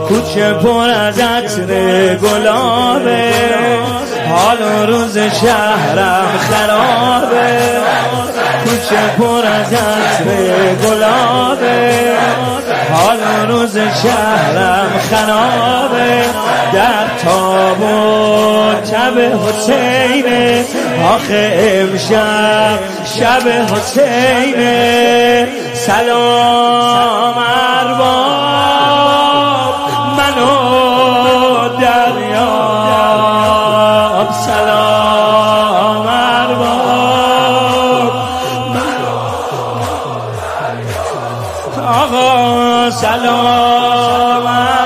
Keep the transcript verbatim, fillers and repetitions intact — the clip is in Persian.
کوچه پر از عطر گلابه، حال و روز شهرم خرابه. کوچه پر از عطر گلابه، حال و روز شهرم خرابه. در تابون شب حسینه، آخه امشب شب حسینه. سلام ارباب منو دریاب، سلام ارباب منو آقا، سلام